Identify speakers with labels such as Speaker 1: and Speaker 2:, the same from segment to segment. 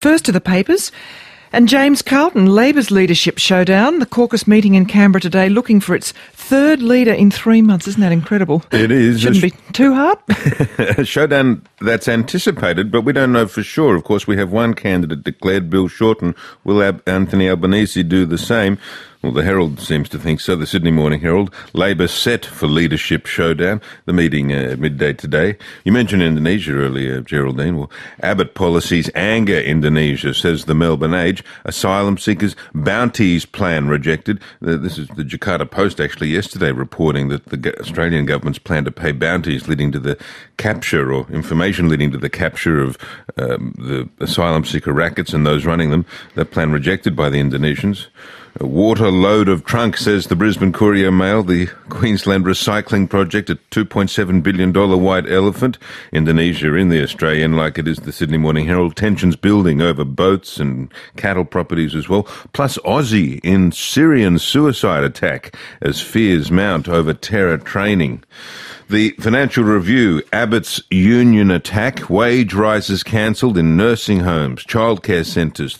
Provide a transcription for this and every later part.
Speaker 1: First to the papers. And James Carlton, Labor's leadership showdown. The caucus meeting in Canberra today looking for its third leader in 3 months. Isn't that incredible?
Speaker 2: It is.
Speaker 1: Shouldn't be too hard.
Speaker 2: A showdown that's anticipated, but we don't know for sure. Of course, we have one candidate declared, Bill Shorten. Will Anthony Albanese do the same? Well, the Herald seems to think so, the Sydney Morning Herald. Labor set for leadership showdown, the meeting at midday today. You mentioned Indonesia earlier, Geraldine. Well, Abbott policies anger Indonesia, says the Melbourne Age. Asylum seekers bounties plan rejected. This is the Jakarta Post actually yesterday reporting that the Australian government's plan to pay bounties leading to the capture, or information leading to the capture of the asylum seeker rackets and those running them. That plan rejected by the Indonesians. A waterload of trunk, says the Brisbane Courier Mail. The Queensland Recycling Project, a $2.7 billion white elephant. Indonesia in the Australian, like it is the Sydney Morning Herald. Tensions building over boats and cattle properties as well. Plus Aussie in Syrian suicide attack as fears mount over terror training. The Financial Review, Abbott's union attack, wage rises cancelled in nursing homes, childcare centres,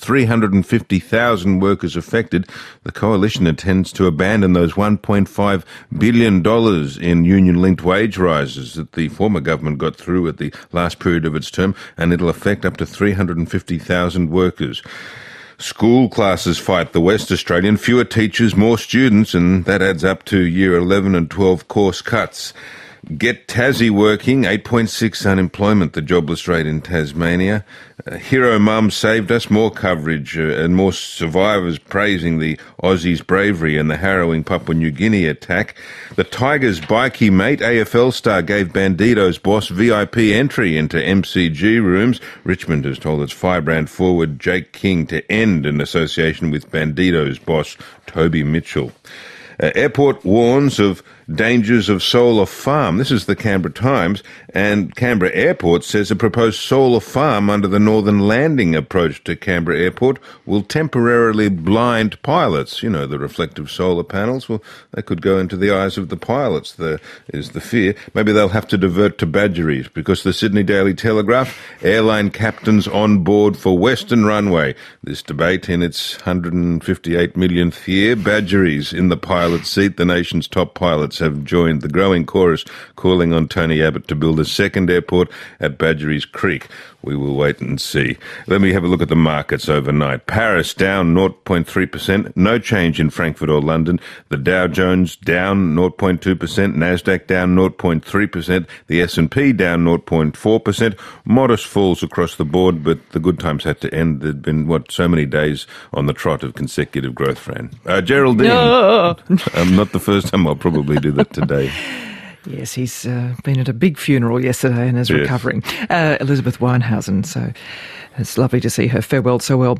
Speaker 2: 350,000 workers affected. The coalition intends to abandon those $1.5 billion in union-linked wage rises that the former government got through at the last period of its term, and it'll affect up to 350,000 workers. School classes fight the West Australian, fewer teachers, more students, and that adds up to year 11 and 12 course cuts. Get Tassie working, 8.6 unemployment, the jobless rate in Tasmania. Hero Mum saved us, more coverage and more survivors praising the Aussies' bravery and the harrowing Papua New Guinea attack. The Tigers' bikey mate, AFL star, gave Bandido's boss VIP entry into MCG rooms. Richmond has told its firebrand forward Jake King to end an association with Bandido's boss, Toby Mitchell. Airport warns of dangers of solar farm. This is the Canberra Times, and Canberra Airport says a proposed solar farm under the Northern Landing approach to Canberra Airport will temporarily blind pilots. You know, the reflective solar panels. Well, they could go into the eyes of the pilots, is the fear. Maybe they'll have to divert to Badgerys, because the Sydney Daily Telegraph, airline captains on board for Western Runway. This debate in its 158 millionth year. Badgerys in the pilot seat. The nation's top pilots have joined the growing chorus calling on Tony Abbott to build a second airport at Badgerys Creek. We will wait and see. Let me have a look at the markets overnight. Paris down 0.3%. No change in Frankfurt or London. The Dow Jones down 0.2%. Nasdaq down 0.3%. The S&P down 0.4%. Modest falls across the board, but the good times had to end. There'd been, so many days on the trot of consecutive growth, Fran. Geraldine.
Speaker 1: No.
Speaker 2: Not the first time. I'll probably do that today.
Speaker 1: Yes, he's been at a big funeral yesterday and is recovering. Elizabeth Weinhausen, so it's lovely to see her farewelled so well.